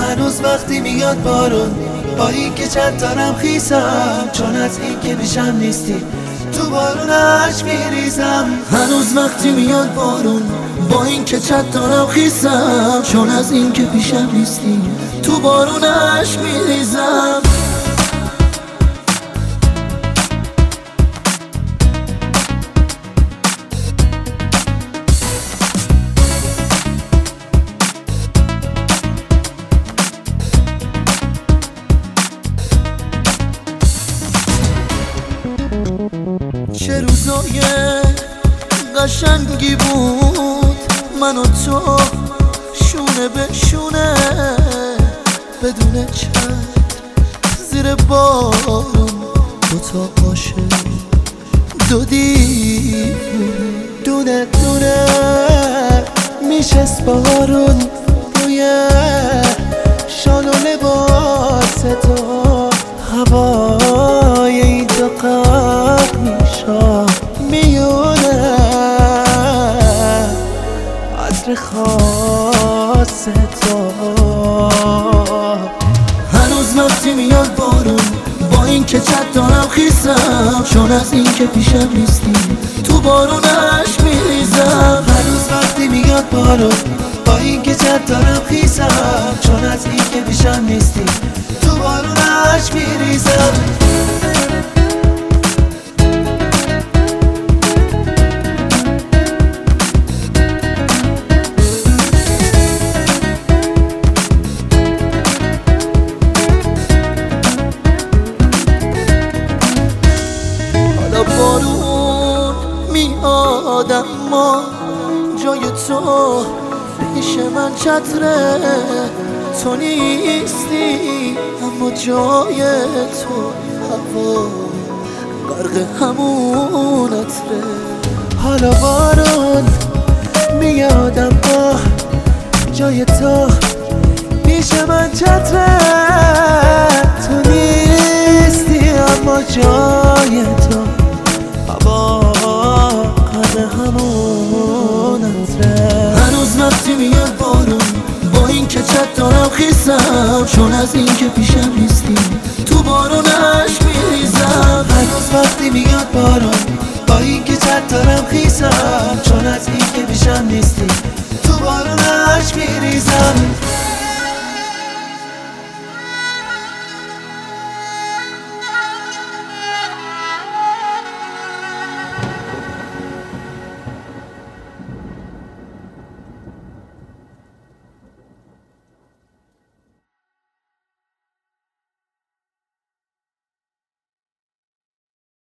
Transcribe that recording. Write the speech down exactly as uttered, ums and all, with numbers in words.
هنوز وقتی میاد بارون، با این که چند تارم خیسم، چون از این که پیشم نیستی تو بارونش میریزم. هنوز وقتی میاد بارون، با این که چند تارم خیسم، چون از این که پیشم نیستی تو بارونش میریزم. چه روزای قشنگی بود من و تو شونه به شونه، بدون چتر زیر بارون، دو تا عاشق دو دیوونه، دونه دونه میشست بارون روی شال و لباس تو، هوای این دو قلب میشا میونه عطر خاص تو. هنوز وقتی میاد بارون، با این که چت دارم خیسم، چون از این که پیشم نیستی تو بارونش میریزم. هنوز وقتی میاد بارون، با این که چت دارم خیسم، چون از این که پیشم نیستی تو بارونش میریزم. بارون میاد اما جای تو پیش من چتره، تو نیستی اما جای تو هوا غرق همون عطره. حالا بارون میاد اما جای تو پیش من چتره، تو نیستی اما جای تو هوا غرق همون عطره. هنوز وقتی میاد بارون، با این که چت دارم خیسم، چون از این که پیشم نیستی تو بارونش میریزم. هنوز وقتی میاد بارون، با این که چت دارم خیسم، چون از این که پیشم نیستی تو بارونش میریزم.